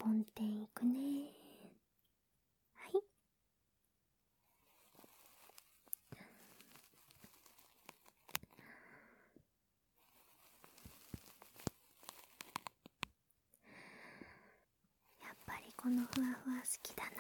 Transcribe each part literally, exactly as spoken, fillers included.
ポンテンいくね。はい。やっぱりこのふわふわ好きだな。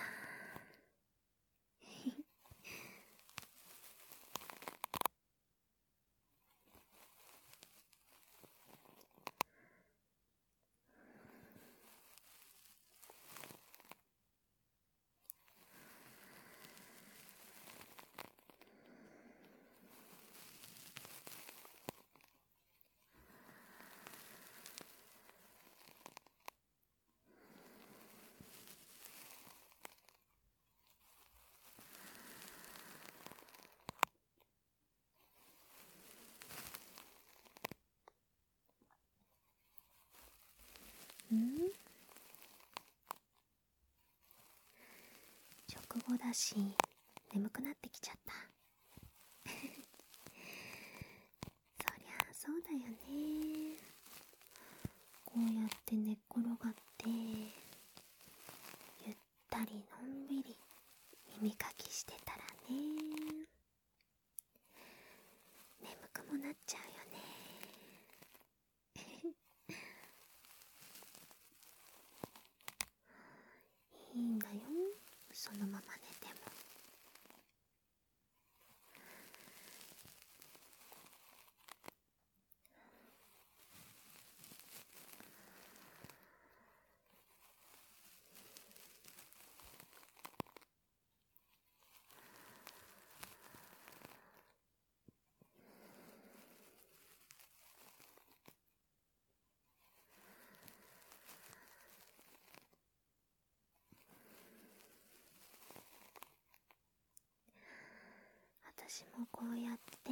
うん？食後だし眠くなってきちゃった。そりゃそうだよね。こうやって寝っ転がってゆったりのんびり耳かきしてたらね、眠くもなっちゃうよね。いいんだよ、そのまま寝ても。私もこうやって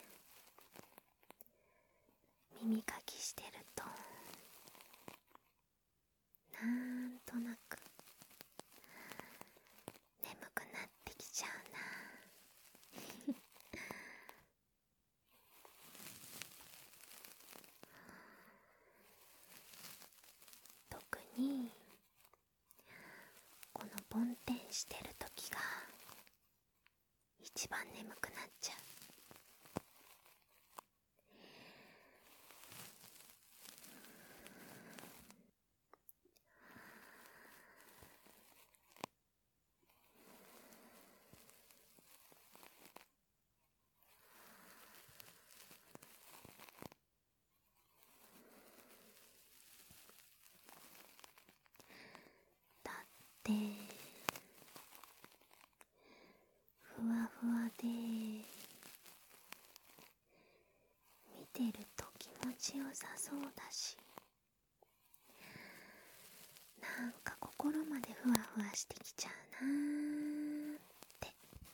耳かきしてるとなんとなく眠くなってきちゃうな。特にこのポンテンしてる時が一番眠くなっちゃう。だってふわふわで見てると気持ちよさそうだし、なんか心までふわふわしてきちゃうなーって。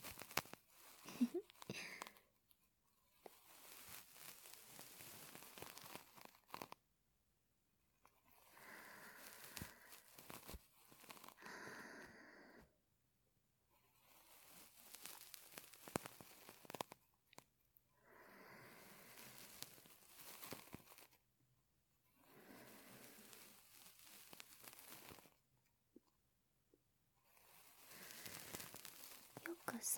よくさ、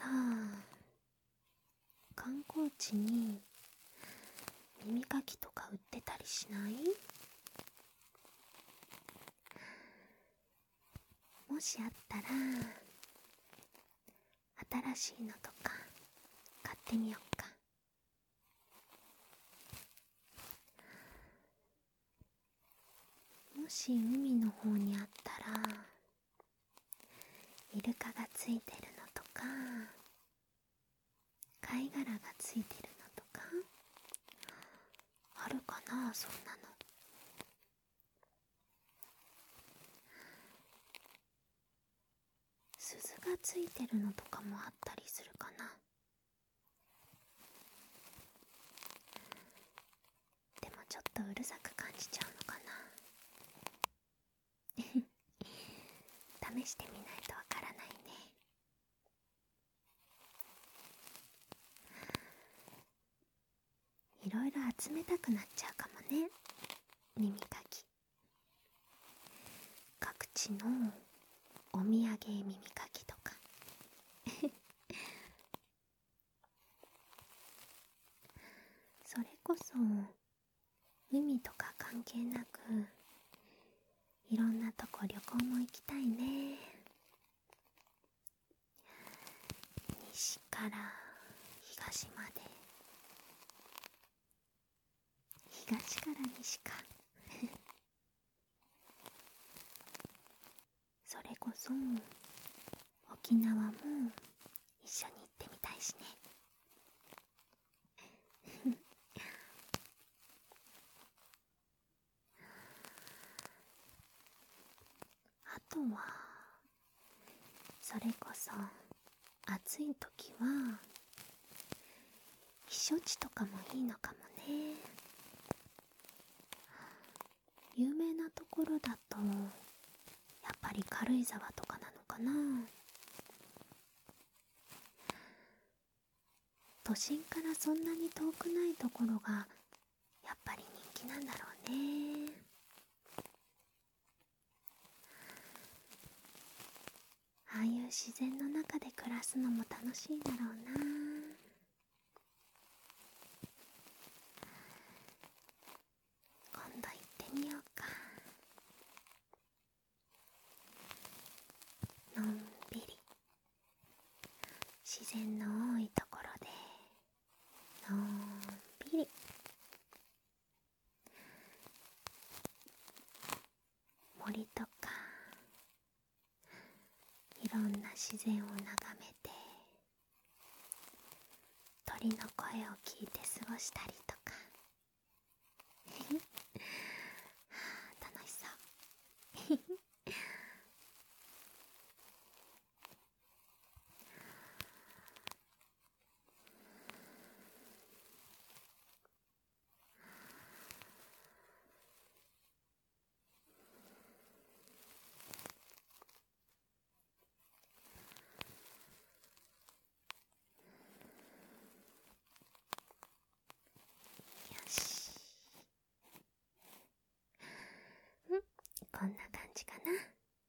観光地に耳かきとか売ってたりしない？もしあったら新しいのとか買ってみよっか。もし海の方にあったらイルカがついてるのとか貝殻がついてるのとかあるかな、そんなの。鈴がついてるのとかもあったりするかな。でもちょっとうるさく感じちゃうのかな。試してみないとわからないね。いろいろ集めたくなっちゃうかもね、耳かき。 各地のお土産耳かきとかそれこそ海とか関係なくいろんなとこ旅行も行きたいね。西から東まで、東から西かそれこそ沖縄も一緒に行ってみたいしねあとはそれこそ暑い時は避暑地とかもいいのかもね。有名なところだとやっぱり軽井沢とかなのかな。都心からそんなに遠くないところがやっぱり人気なんだろうね。ああいう自然の中で暮らすのも楽しいんだろうな。今度行ってみようか。のんびり自然の多いところでのんびり森とかいろんな自然を眺めて鳥の声を聞いて過ごしたりとか楽しそうこんな感じかな。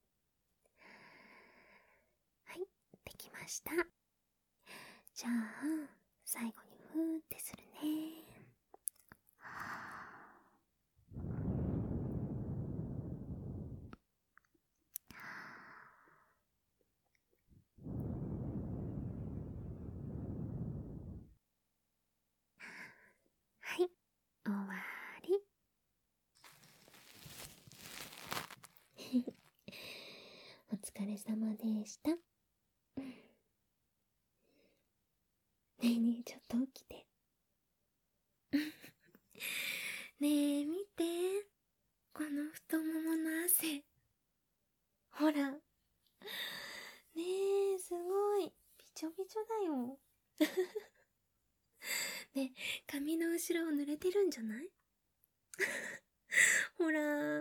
はい、できました。じゃあ最後にふーってするね。はい、終わりお疲れ様でした。ねえねえ、ちょっと起きてねえ見て、この太ももの汗。ほらねえ、すごいびちょびちょだよねえ、髪の後ろを濡れてるんじゃないほら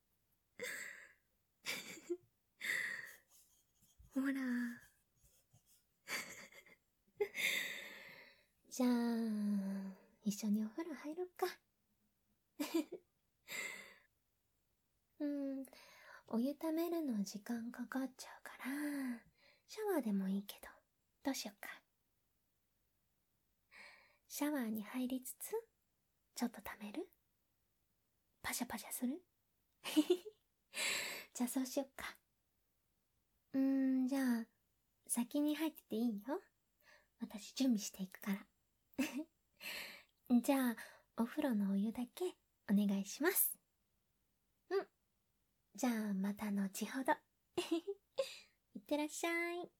ほらじゃあ一緒にお風呂入ろっかうん、お湯ためるの時間かかっちゃうからシャワーでもいいけど、どうしよっか。シャワーに入りつつちょっとためる？パシャパシャする？じゃあそうしよっか。うーん、じゃあ先に入ってていいよ。私準備していくからじゃあお風呂のお湯だけお願いします。うん、じゃあまた後ほどいってらっしゃい。